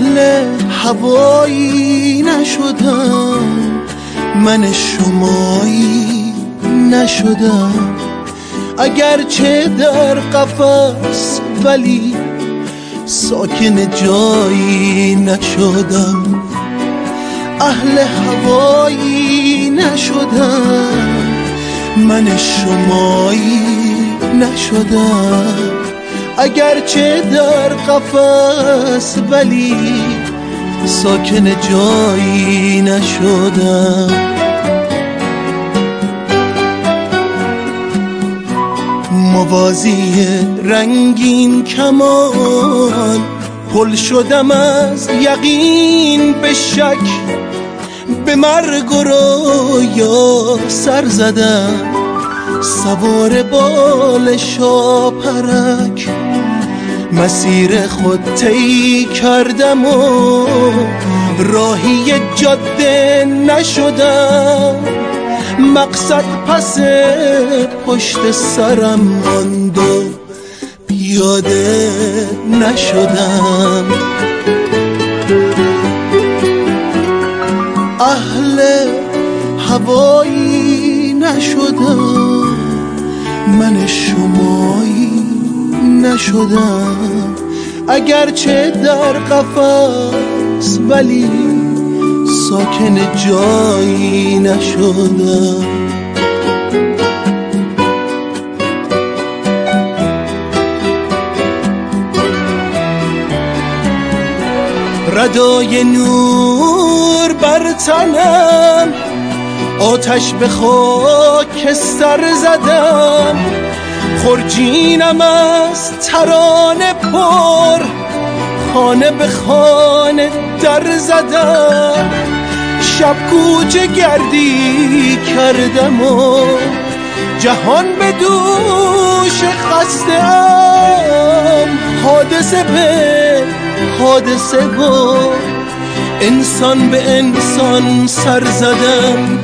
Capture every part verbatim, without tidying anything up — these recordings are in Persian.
اهل هوایی نشدم، من شمایی نشدم، اگرچه در قفس ولی ساکن جایی نشدم. اهل هوایی نشدم، من شمایی نشدم، اگرچه در قفس ولی ساکن جایی نشدم. موازی رنگین کمان پل شدم از یقین به شک، به مرگ و رویا سر زدم، سوار بال شاپرک مسیر خود طی کردم و راهی جاده نشدم، مقصد پس پشت سرم ماند و پیاده نشدم. اهل هوایی نشدم، من شمایی نشدم، اگرچه در قفس ولی ساکن جایی نشدم. ردای نور بر تنم، آتش به خاکستر زدم، خرجینم از ترانه پر، خانه به خانه در زدم، شب کوچه گردی کردم و جهان به دوش خستم، حادثه به حادثه با انسان به انسان سر زدم،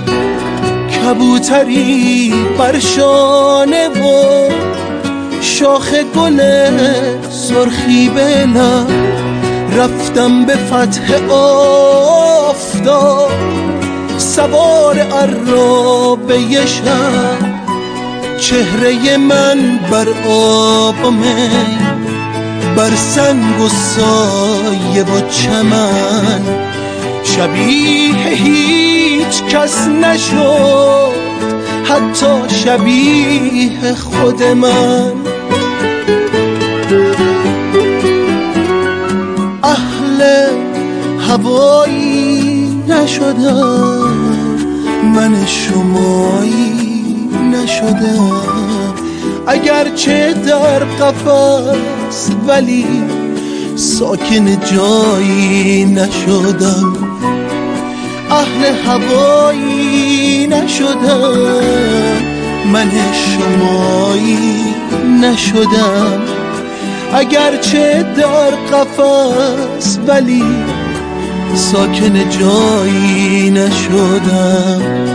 کبوتری بر شانه و شاخ گل سرخی به لب، رفتم به فتح آفتاب، سوار عرابه شب، چهره من بر آب و می، بر سنگ و سایه و چمن، شبیه هیچ کس نشد حتی شبیه خود من. اهل هوایی نشدم، من شمایی نشدم، اگرچه در قفس ولی ساکن جایی نشدم. اهل هوایی نشدم، من شمایی نشدم، اگرچه در قفس ولی ساکن جایی نشدم.